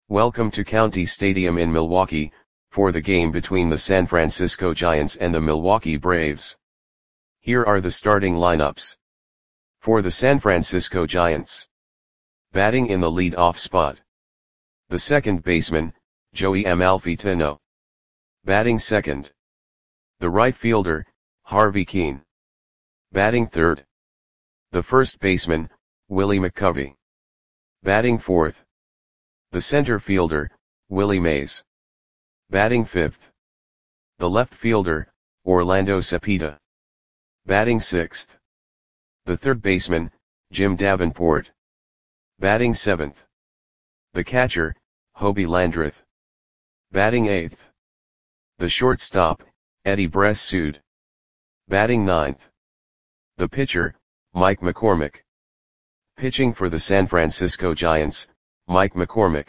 Welcome to County Stadium in Milwaukee, for the game between the San Francisco Giants and the Milwaukee Braves. Here are the starting lineups. For the San Francisco Giants. Batting in the lead-off spot. The second baseman, Joey Amalfitano. Batting second. The right fielder, Harvey Kuenn. Batting third. The first baseman, Willie McCovey. Batting fourth. The center fielder, Willie Mays. Batting fifth. The left fielder, Orlando Cepeda. Batting sixth. The third baseman, Jim Davenport. Batting seventh. The catcher, Hobie Landreth. Batting eighth. The shortstop, Eddie Bressud. Batting ninth. The pitcher, Mike McCormick. Pitching for the San Francisco Giants, Mike McCormick.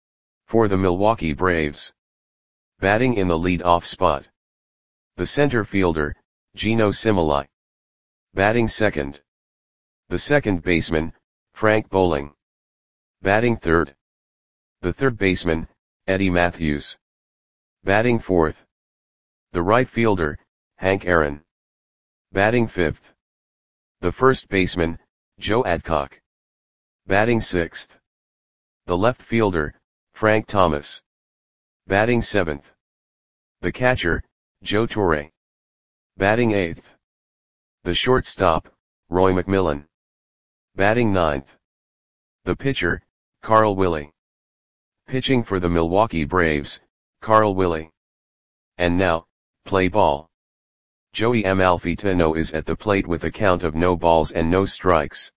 For the Milwaukee Braves. Batting in the lead-off spot. The center fielder, Geno Cimoli. Batting second. The second baseman, Frank Bowling. Batting third. The third baseman, Eddie Mathews. Batting fourth. The right fielder, Hank Aaron. Batting fifth. The first baseman, Joe Adcock. Batting sixth. The left fielder, Frank Thomas. Batting seventh. The catcher, Joe Torre. Batting eighth. The shortstop, Roy McMillan. Batting ninth. The pitcher, Carl Willie. Pitching for the Milwaukee Braves, Carl Willie. And now, play ball. Joey Amalfitano is at the plate with a count of no balls and no strikes.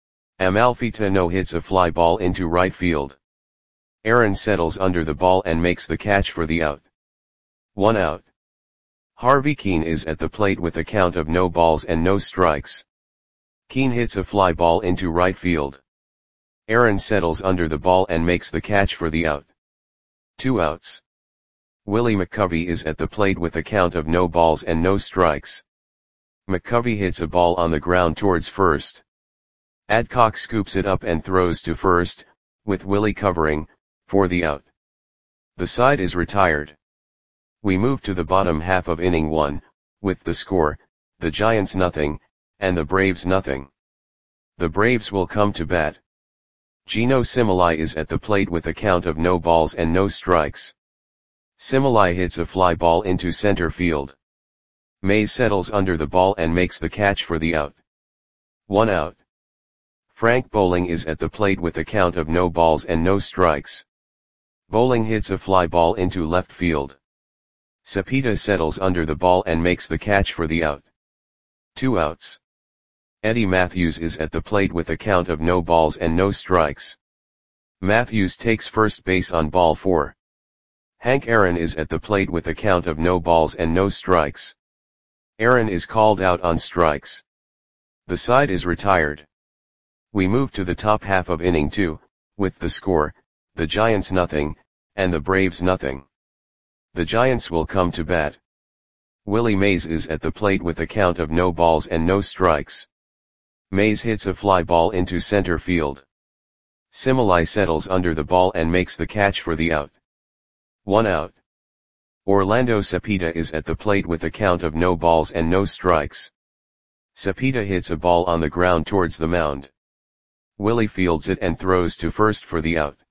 Amalfitano hits a fly ball into right field. Aaron settles under the ball and makes the catch for the out. 1 out. Harvey Kuenn is at the plate with a count of no balls and no strikes. Kuenn hits a fly ball into right field. Aaron settles under the ball and makes the catch for the out. 2 outs. Willie McCovey is at the plate with a count of no balls and no strikes. McCovey hits a ball on the ground towards first. Adcock scoops it up and throws to first, with Willie covering, for the out. The side is retired. We move to the bottom half of inning 1, with the score, the Giants nothing, and the Braves nothing. The Braves will come to bat. Geno Cimoli is at the plate with a count of no balls and no strikes. Cimoli hits a fly ball into center field. Mays settles under the ball and makes the catch for the out. 1 out. Frank Bowling is at the plate with a count of no balls and no strikes. Bowling hits a fly ball into left field. Cepeda settles under the ball and makes the catch for the out. 2 outs. Eddie Mathews is at the plate with a count of no balls and no strikes. Mathews takes first base on ball 4. Hank Aaron is at the plate with a count of no balls and no strikes. Aaron is called out on strikes. The side is retired. We move to the top half of inning 2, with the score, the Giants nothing, and the Braves nothing. The Giants will come to bat. Willie Mays is at the plate with a count of no balls and no strikes. Mays hits a fly ball into center field. Cimoli settles under the ball and makes the catch for the out. 1 out. Orlando Cepeda is at the plate with a count of no balls and no strikes. Cepeda hits a ball on the ground towards the mound. Willie fields it and throws to first for the out.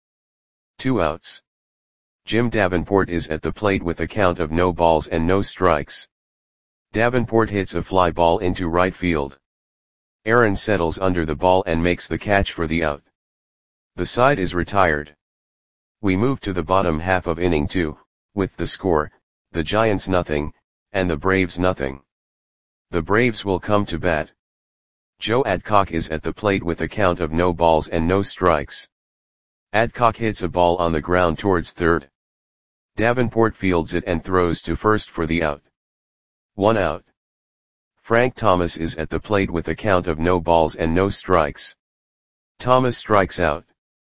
2 outs. Jim Davenport is at the plate with a count of no balls and no strikes. Davenport hits a fly ball into right field. Aaron settles under the ball and makes the catch for the out. The side is retired. We move to the bottom half of inning 2, with the score, the Giants nothing, and the Braves nothing. The Braves will come to bat. Joe Adcock is at the plate with a count of no balls and no strikes. Adcock hits a ball on the ground towards third. Davenport fields it and throws to first for the out. 1 out. Frank Thomas is at the plate with a count of no balls and no strikes. Thomas strikes out.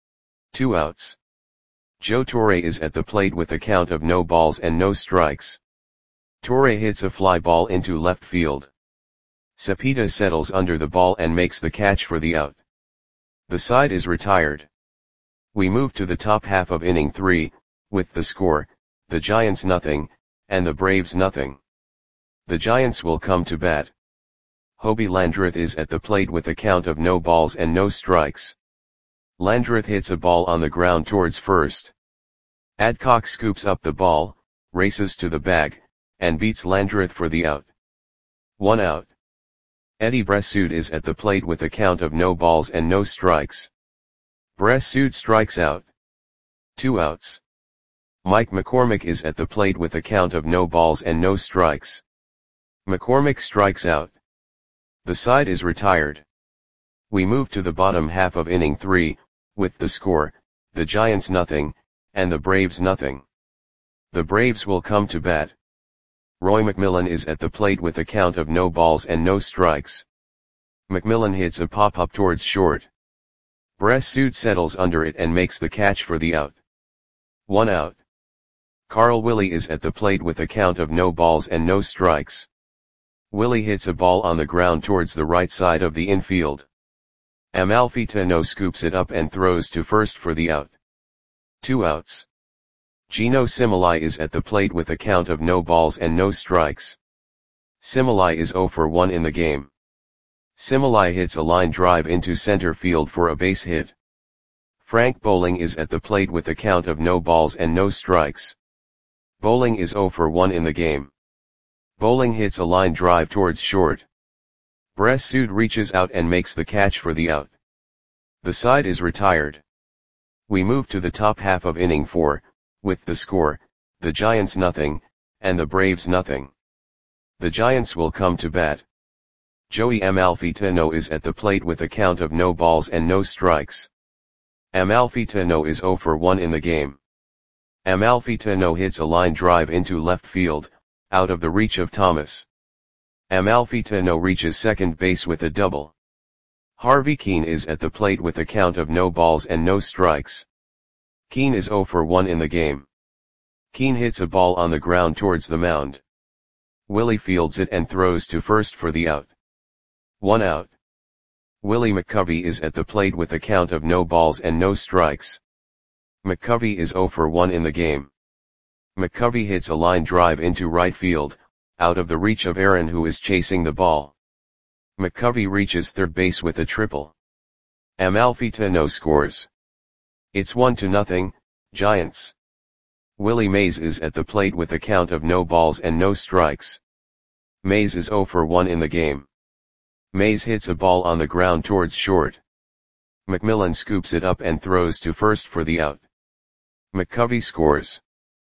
2 outs. Joe Torre is at the plate with a count of no balls and no strikes. Torre hits a fly ball into left field. Cepeda settles under the ball and makes the catch for the out. The side is retired. We move to the top half of inning 3, with the score, the Giants nothing, and the Braves nothing. The Giants will come to bat. Hobie Landreth is at the plate with a count of no balls and no strikes. Landreth hits a ball on the ground towards first. Adcock scoops up the ball, races to the bag, and beats Landreth for the out. 1 out. Eddie Bressoud is at the plate with a count of no balls and no strikes. Bressoud strikes out. 2 outs. Mike McCormick is at the plate with a count of no balls and no strikes. McCormick strikes out. The side is retired. We move to the bottom half of inning 3, with the score, the Giants nothing, and the Braves nothing. The Braves will come to bat. Roy McMillan is at the plate with a count of no balls and no strikes. McMillan hits a pop-up towards short. Bressoud settles under it and makes the catch for the out. 1 out. Carl Willie is at the plate with a count of no balls and no strikes. Willie hits a ball on the ground towards the right side of the infield. Amalfitano scoops it up and throws to first for the out. 2 outs. Gino Similai is at the plate with a count of no balls and no strikes. Similai is 0 for 1 in the game. Similai hits a line drive into center field for a base hit. Frank Bowling is at the plate with a count of no balls and no strikes. Bowling is 0 for 1 in the game. Bowling hits a line drive towards short. Bressoud reaches out and makes the catch for the out. The side is retired. We move to the top half of inning 4, with the score, the Giants nothing, and the Braves nothing. The Giants will come to bat. Joey Amalfitano is at the plate with a count of no balls and no strikes. Amalfitano is 0 for 1 in the game. Amalfitano hits a line drive into left field, out of the reach of Thomas. Amalfitano reaches second base with a double. Harvey Keene is at the plate with a count of no balls and no strikes. Keene is 0 for 1 in the game. Keene hits a ball on the ground towards the mound. Willie fields it and throws to first for the out. 1 out. Willie McCovey is at the plate with a count of no balls and no strikes. McCovey is 0 for 1 in the game. McCovey hits a line drive into right field, out of the reach of Aaron who is chasing the ball. McCovey reaches third base with a triple. Amalfitano scores. It's 1-0, Giants. Willie Mays is at the plate with a count of no balls and no strikes. Mays is 0 for 1 in the game. Mays hits a ball on the ground towards short. McMillan scoops it up and throws to first for the out. McCovey scores.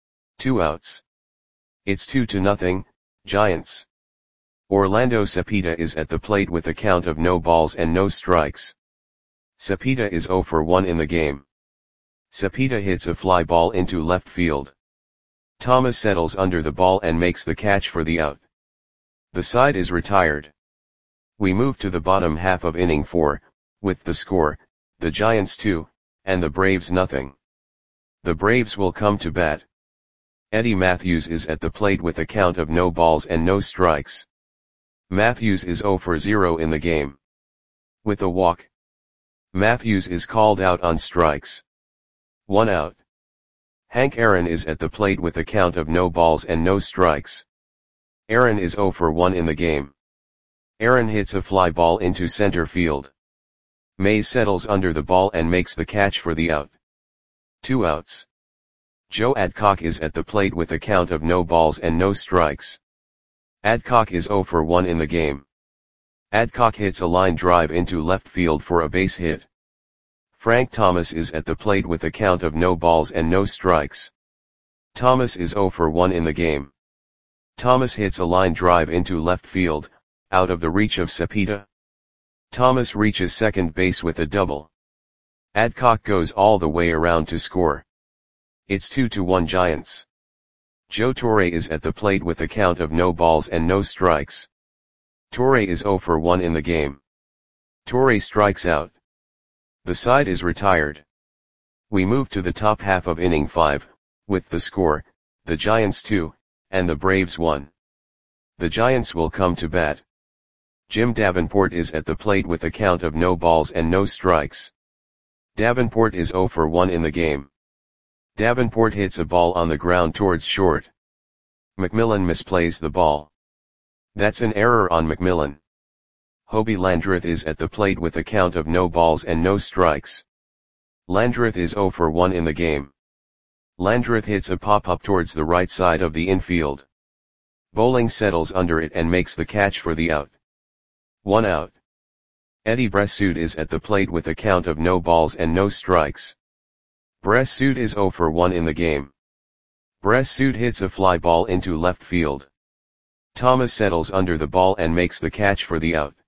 2 outs. It's 2-0, Giants. Orlando Cepeda is at the plate with a count of no balls and no strikes. Cepeda is 0 for 1 in the game. Cepeda hits a fly ball into left field. Thomas settles under the ball and makes the catch for the out. The side is retired. We move to the bottom half of inning 4, with the score, the Giants 2, and the Braves nothing. The Braves will come to bat. Eddie Matthews is at the plate with a count of no balls and no strikes. Matthews is 0 for 0 in the game. With a walk. Matthews is called out on strikes. 1 out. Hank Aaron is at the plate with a count of no balls and no strikes. Aaron is 0 for 1 in the game. Aaron hits a fly ball into center field. Mays settles under the ball and makes the catch for the out. 2 outs. Joe Adcock is at the plate with a count of no balls and no strikes. Adcock is 0 for 1 in the game. Adcock hits a line drive into left field for a base hit. Frank Thomas is at the plate with a count of no balls and no strikes. Thomas is 0 for 1 in the game. Thomas hits a line drive into left field, out of the reach of Cepeda. Thomas reaches second base with a double. Adcock goes all the way around to score. It's 2-1 Giants. Joe Torre is at the plate with a count of no balls and no strikes. Torre is 0 for 1 in the game. Torre strikes out. The side is retired. We move to the top half of inning 5, with the score, the Giants 2, and the Braves 1. The Giants will come to bat. Jim Davenport is at the plate with a count of no balls and no strikes. Davenport is 0 for 1 in the game. Davenport hits a ball on the ground towards short. McMillan misplays the ball. That's an error on McMillan. Hobie Landreth is at the plate with a count of no balls and no strikes. Landreth is 0 for 1 in the game. Landreth hits a pop-up towards the right side of the infield. Bowling settles under it and makes the catch for the out. 1 out. Eddie Bressoud is at the plate with a count of no balls and no strikes. Bressoud is 0 for 1 in the game. Bressoud hits a fly ball into left field. Thomas settles under the ball and makes the catch for the out.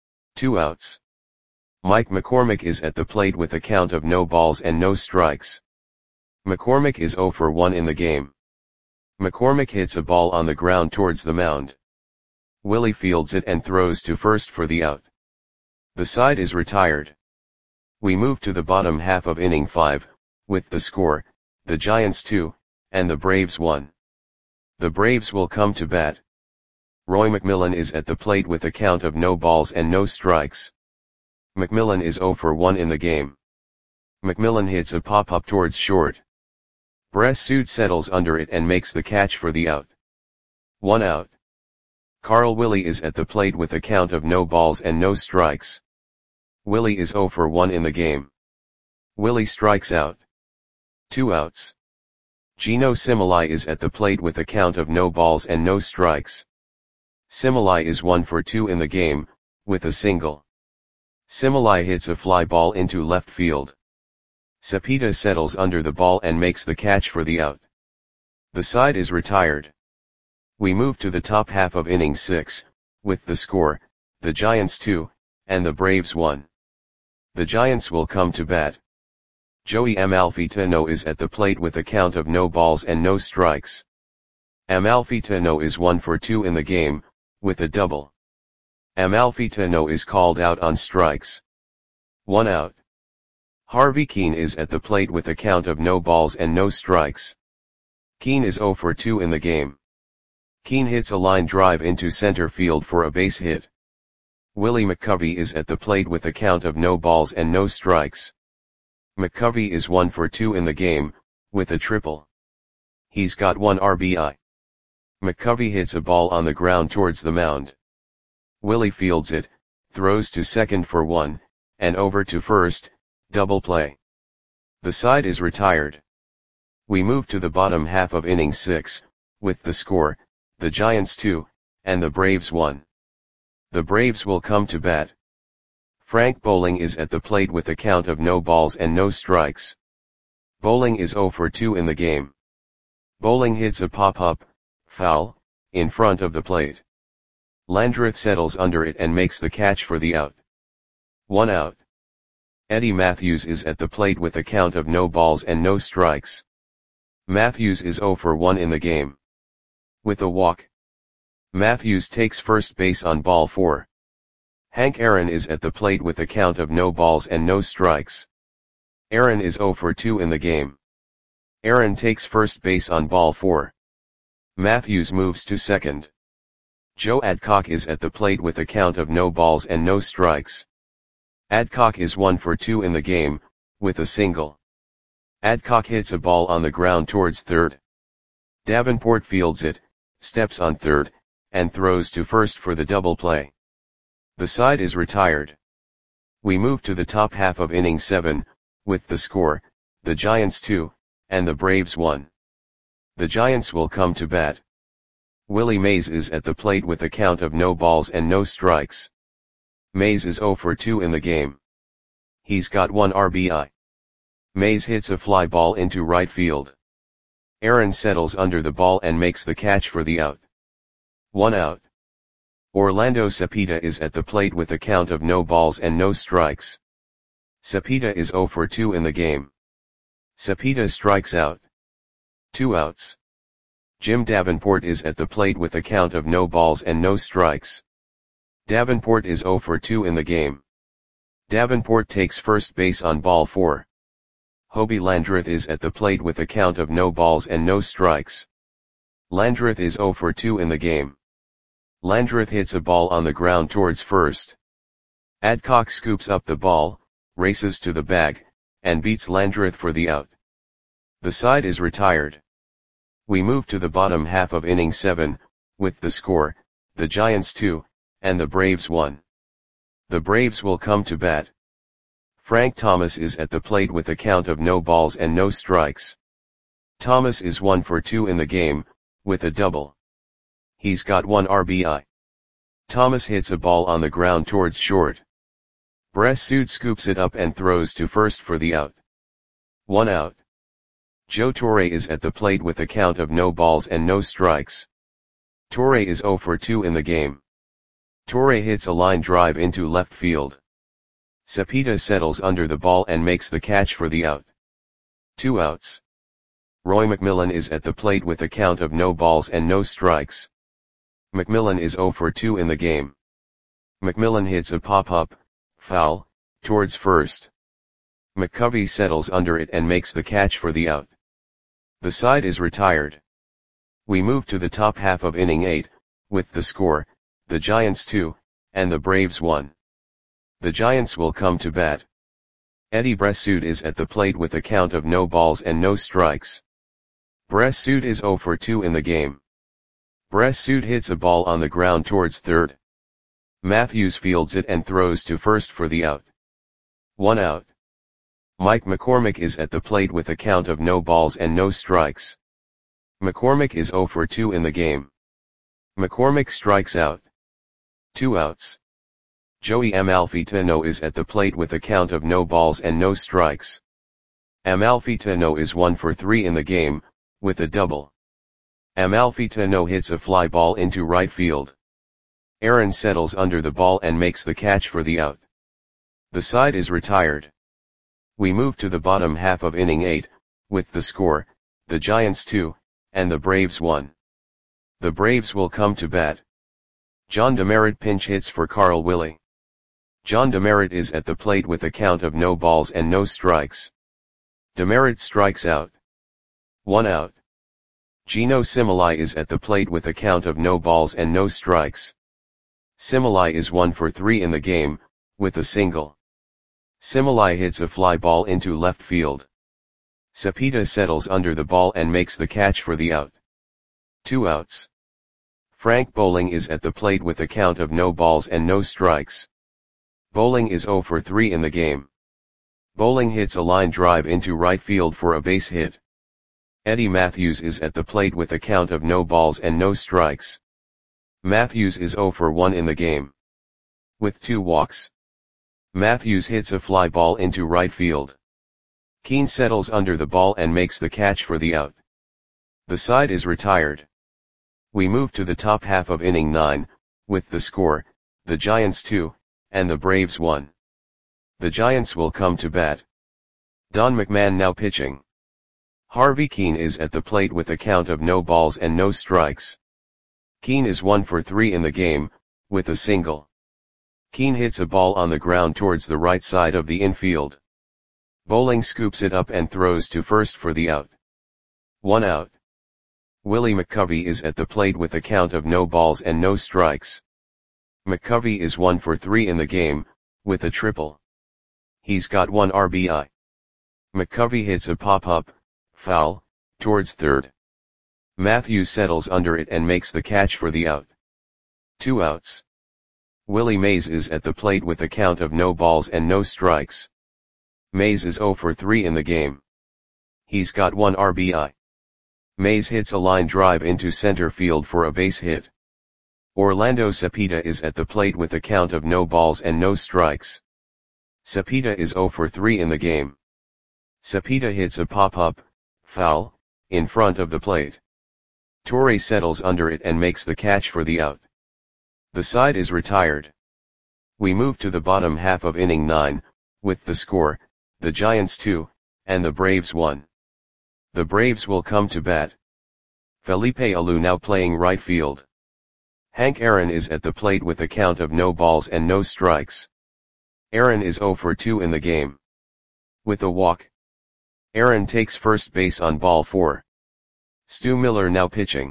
2 outs. Mike McCormick is at the plate with a count of no balls and no strikes. McCormick is 0 for 1 in the game. McCormick hits a ball on the ground towards the mound. Willie fields it and throws to first for the out. The side is retired. We move to the bottom half of inning 5, with the score, the Giants 2, and the Braves 1. The Braves will come to bat. Roy McMillan is at the plate with a count of no balls and no strikes. McMillan is 0 for 1 in the game. McMillan hits a pop-up towards short. Bressoud settles under it and makes the catch for the out. 1 out. Carl Willie is at the plate with a count of no balls and no strikes. Willie is 0 for 1 in the game. Willie strikes out. 2 outs. Gino Similai is at the plate with a count of no balls and no strikes. Similai is 1 for 2 in the game, with a single. Similai hits a fly ball into left field. Cepeda settles under the ball and makes the catch for the out. The side is retired. We move to the top half of inning 6, with the score, the Giants 2, and the Braves 1. The Giants will come to bat. Joey Amalfitano is at the plate with a count of no balls and no strikes. Amalfitano is 1 for 2 in the game, with a double. Amalfitano is called out on strikes. 1 out. Harvey Keene is at the plate with a count of no balls and no strikes. Keene is 0 for 2 in the game. Keene hits a line drive into center field for a base hit. Willie McCovey is at the plate with a count of no balls and no strikes. McCovey is 1 for 2 in the game, with a triple. He's got 1 RBI. McCovey hits a ball on the ground towards the mound. Willie fields it, throws to second for 1, and over to first, double play. The side is retired. We move to the bottom half of inning 6, with the score, the Giants 2, and the Braves 1. The Braves will come to bat. Frank Bowling is at the plate with a count of no balls and no strikes. Bowling is 0 for 2 in the game. Bowling hits a pop-up, foul, in front of the plate. Landreth settles under it and makes the catch for the out. 1 out. Eddie Matthews is at the plate with a count of no balls and no strikes. Matthews is 0 for 1 in the game. With a walk. Matthews takes first base on ball 4. Hank Aaron is at the plate with a count of no balls and no strikes. Aaron is 0 for 2 in the game. Aaron takes first base on ball 4. Matthews moves to second. Joe Adcock is at the plate with a count of no balls and no strikes. Adcock is 1 for 2 in the game, with a single. Adcock hits a ball on the ground towards third. Davenport fields it, steps on third, and throws to first for the double play. The side is retired. We move to the top half of inning 7, with the score, the Giants 2, and the Braves 1. The Giants will come to bat. Willie Mays is at the plate with a count of no balls and no strikes. Mays is 0 for 2 in the game. He's got 1 RBI. Mays hits a fly ball into right field. Aaron settles under the ball and makes the catch for the out. 1 out. Orlando Cepeda is at the plate with a count of no balls and no strikes. Cepeda is 0 for 2 in the game. Cepeda strikes out. 2 outs. Jim Davenport is at the plate with a count of no balls and no strikes. Davenport is 0 for 2 in the game. Davenport takes first base on ball 4. Hobie Landreth is at the plate with a count of no balls and no strikes. Landreth is 0 for 2 in the game. Landreth hits a ball on the ground towards first. Adcock scoops up the ball, races to the bag, and beats Landreth for the out. The side is retired. We move to the bottom half of inning 7, with the score, the Giants 2, and the Braves 1. The Braves will come to bat. Frank Thomas is at the plate with a count of no balls and no strikes. Thomas is 1 for 2 in the game, with a double. He's got 1 RBI. Thomas hits a ball on the ground towards short. Bressud scoops it up and throws to first for the out. 1 out. Joe Torre is at the plate with a count of no balls and no strikes. Torre is 0 for 2 in the game. Torre hits a line drive into left field. Cepeda settles under the ball and makes the catch for the out. 2 outs. Roy McMillan is at the plate with a count of no balls and no strikes. McMillan is 0 for 2 in the game. McMillan hits a pop-up, foul, towards first. McCovey settles under it and makes the catch for the out. The side is retired. We move to the top half of inning 8, with the score, the Giants 2, and the Braves 1. The Giants will come to bat. Eddie Bressud is at the plate with a count of no balls and no strikes. Bressud is 0 for 2 in the game. Bressud hits a ball on the ground towards third. Matthews fields it and throws to first for the out. 1 out. Mike McCormick is at the plate with a count of no balls and no strikes. McCormick is 0 for 2 in the game. McCormick strikes out. 2 outs. Joey Amalfitano is at the plate with a count of no balls and no strikes. Amalfitano is 1 for 3 in the game, with a double. Amalfitano hits a fly ball into right field. Aaron settles under the ball and makes the catch for the out. The side is retired. We move to the bottom half of inning 8, with the score, the Giants 2, and the Braves 1. The Braves will come to bat. John Demeritte pinch hits for Carl Willie. John Demeritte is at the plate with a count of no balls and no strikes. Demeritte strikes out. 1 out. Gino Similai is at the plate with a count of no balls and no strikes. Similai is 1 for 3 in the game, with a single. Similai hits a fly ball into left field. Cepeda settles under the ball and makes the catch for the out. 2 outs. Frank Bowling is at the plate with a count of no balls and no strikes. Bowling is 0 for 3 in the game. Bowling hits a line drive into right field for a base hit. Eddie Matthews is at the plate with a count of no balls and no strikes. Matthews is 0 for 1 in the game. With 2 walks. Matthews hits a fly ball into right field. Keane settles under the ball and makes the catch for the out. The side is retired. We move to the top half of inning 9, with the score, the Giants 2, and the Braves 1. The Giants will come to bat. Don McMahon now pitching. Harvey Keane is at the plate with a count of no balls and no strikes. Keane is 1 for 3 in the game, with a single. Keane hits a ball on the ground towards the right side of the infield. Bowling scoops it up and throws to first for the out. 1 out. Willie McCovey is at the plate with a count of no balls and no strikes. McCovey is 1 for 3 in the game, with a triple. He's got 1 RBI. McCovey hits a pop-up, foul, towards third. Matthews settles under it and makes the catch for the out. 2 outs. Willie Mays is at the plate with a count of no balls and no strikes. Mays is 0 for 3 in the game. He's got 1 RBI. Mays hits a line drive into center field for a base hit. Orlando Cepeda is at the plate with a count of no balls and no strikes. Cepeda is 0 for 3 in the game. Cepeda hits a pop-up, foul, in front of the plate. Torre settles under it and makes the catch for the out. The side is retired. We move to the bottom half of inning 9, with the score, the Giants 2, and the Braves 1. The Braves will come to bat. Felipe Alou now playing right field. Hank Aaron is at the plate with a count of no balls and no strikes. Aaron is 0 for 2 in the game. With a walk. Aaron takes first base on ball 4. Stu Miller now pitching.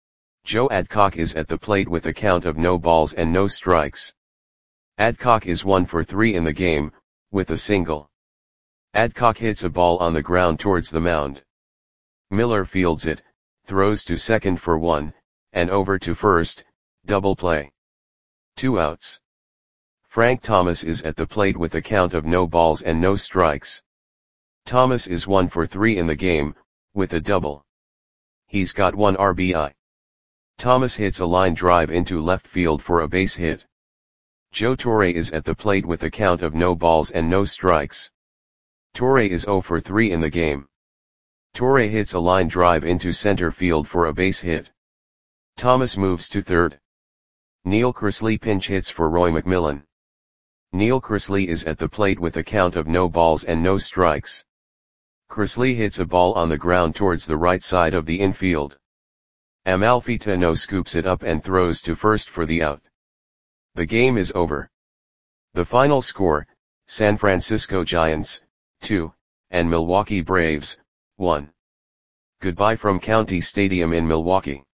Joe Adcock is at the plate with a count of no balls and no strikes. Adcock is 1 for 3 in the game, with a single. Adcock hits a ball on the ground towards the mound. Miller fields it, throws to second for 1, and over to first, double play. 2 outs. Frank Thomas is at the plate with a count of no balls and no strikes. Thomas is 1 for 3 in the game, with a double. He's got 1 RBI. Thomas hits a line drive into left field for a base hit. Joe Torre is at the plate with a count of no balls and no strikes. Torre is 0 for 3 in the game. Torre hits a line drive into center field for a base hit. Thomas moves to third. Neil Cresley pinch hits for Roy McMillan. Neil Cresley is at the plate with a count of no balls and no strikes. Cresley hits a ball on the ground towards the right side of the infield. Amalfitano scoops it up and throws to first for the out. The game is over. The final score, San Francisco Giants, 2, and Milwaukee Braves, 1. Goodbye from County Stadium in Milwaukee.